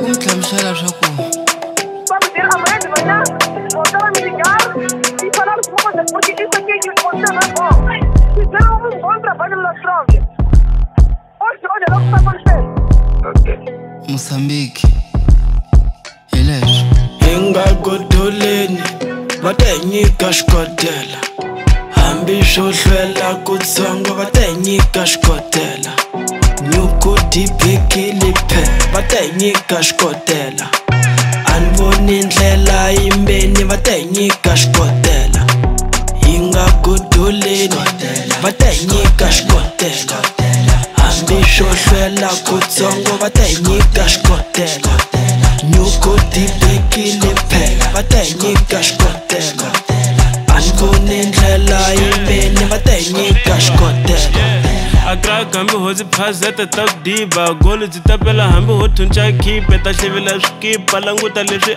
hlamusela swaku vamos ter amanhã de manhã, voltar a me ligar e falar com você, porque isso aqui que você não é bom. Fizeram um bom trabalho na frente. Hoje, olha lá o que está acontecendo. Moçambique, Ilesho. Engagodoleni, vatenyika xikotela. Hambi swo hlwela ku tsongo vatenyika xikotela. Nyuku dibekile phe vatenyika xikotela. Anvoni ndlela yimbeni vatenyika xikotela. Hingagodoleni, vatenyika xikotela. Hambi swo hlwela ku tsongo vatenyika xikotela. Nyuku dibekile phe vatenyika xikotela. Anvoni ndlela yimbeni vatenyika xikotela. Akra kambi hozi phazeta tak diba gol zi tapela hambi ho thuncha khipe ta hlevela swikipa languta leswi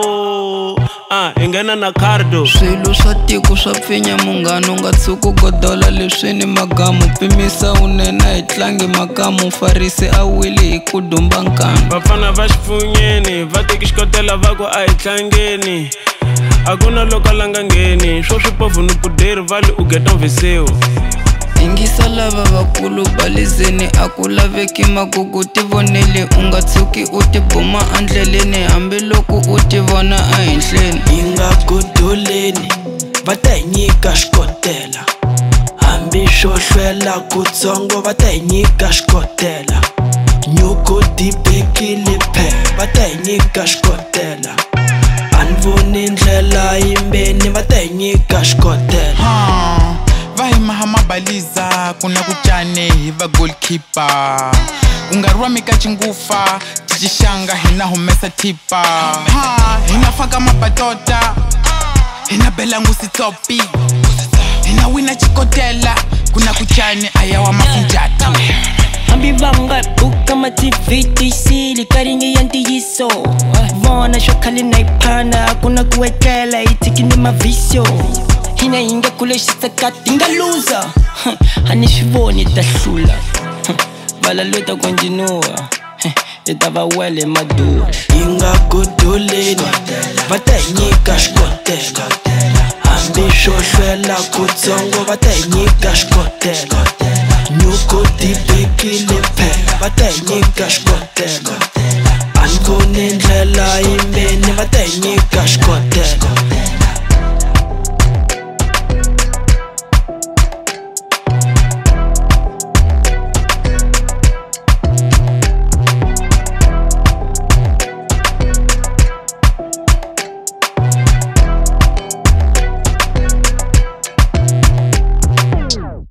ingena na cardo Swilo swa tiko swa pfinya munghano nga tshuku godola leswi ni magamu pimisa unena hi tlangi makamu farisi a wili hi ku dumba nkanu vafana va xipfunyeni va teki xikotela va ku a hi tlangeni a ku na loko langa ngheni swo swipofu ni puderi vali u geta mvisiwo Ingisa lava vakulu balizeni a ku laveki magugu ti voneli u nga tshuki u ti buma andleleni hambi loko u ti vona a henhleni Hingagodoleni, vatenyika xikotela. Hambi swo hlwela ku tsongo vatenyika xikotela. Nyuku dibekile phe vatenyika xikotela. Anvoni ndlela yimbeni vatenyika xikotela. Vahimaha mabaliza kuna kuchane hi va goalkeeper ungarwa mika chingufa tichishanga hina humesa tipa hina faka mapatota hina bela ngusi topi hina wina chikotela kuna kuchane ayawa mafinjatu Hambi vanga buka mativiti sili karingi yantiyiso Vona shokali na ipana kuna kuwekela itikini mavisyo Hina inga kuleshisa kati inga loser Hani shivoni tahlula Valalweta konjinua Itava wele madua Hingagodoleni, vatenyika xikotela. Hambi swo hlwela ku tsongo vatenyika xikotela. Nyuku dibekile phe vatenyika xikotela. Anvoni ndlela yimbeni vatenyika xikotela.